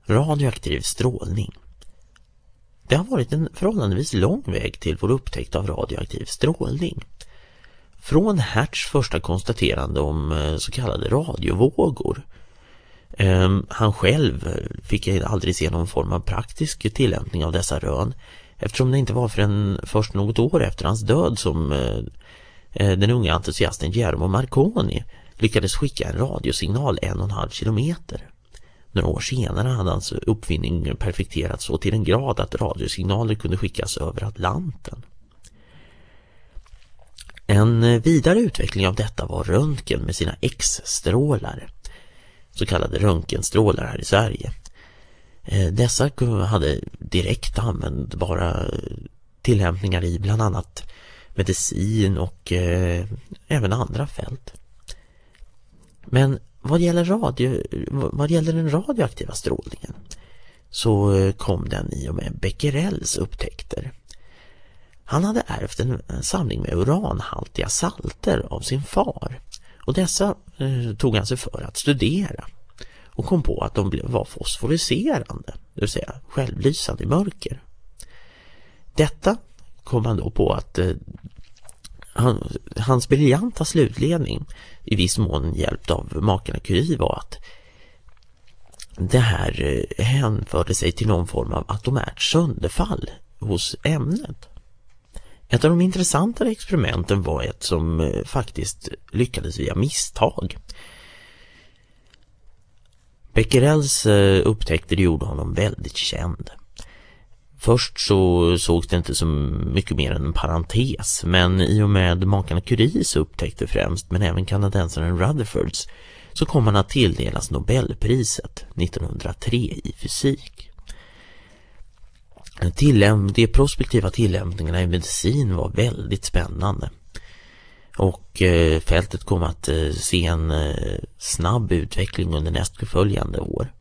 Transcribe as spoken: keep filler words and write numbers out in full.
Radioaktiv strålning. Det har varit en förhållandevis lång väg till vår upptäckt av radioaktiv strålning. Från Hertz första konstaterande om så kallade radiovågor. Han själv fick aldrig se någon form av praktisk tillämpning av dessa rön, eftersom det inte var förrän först något år efter hans död som den unga entusiasten Guillermo Marconi lyckades skicka en radiosignal en och en halv kilometer. Några år senare hade hans uppfinning perfekterats så till en grad att radiosignaler kunde skickas över Atlanten. En vidare utveckling av detta var röntgen med sina X-strålar, så kallade röntgenstrålar här i Sverige. Dessa hade direkt användbara tillämpningar i bland annat medicin och eh, även andra fält. Men vad gäller, radio, vad gäller den radioaktiva strålningen så kom den i och med Becquerels upptäckter. Han hade ärvt en samling med uranhaltiga salter av sin far, och dessa eh, tog han sig för att studera och kom på att de var fosforiserande, det vill säga självlysande i mörker. Detta kom han då på att eh, han, hans briljanta slutledning, i viss mån hjälpt av makarna Curie, var att det här eh, hänförde sig till någon form av atomärt sönderfall hos ämnet. Ett av de intressantare experimenten var ett som eh, faktiskt lyckades via misstag. Becquerels eh, upptäckter gjorde honom väldigt känd. Först så sågs det inte som mycket mer än en parentes, men i och med makarna Curies upptäckter främst, men även kanadensaren Rutherfords, så kom han att tilldelas Nobelpriset nittonhundratre i fysik. Tillämp- de prospektiva tillämpningarna i medicin var väldigt spännande, och eh, fältet kom att eh, se en eh, snabb utveckling under nästföljande år.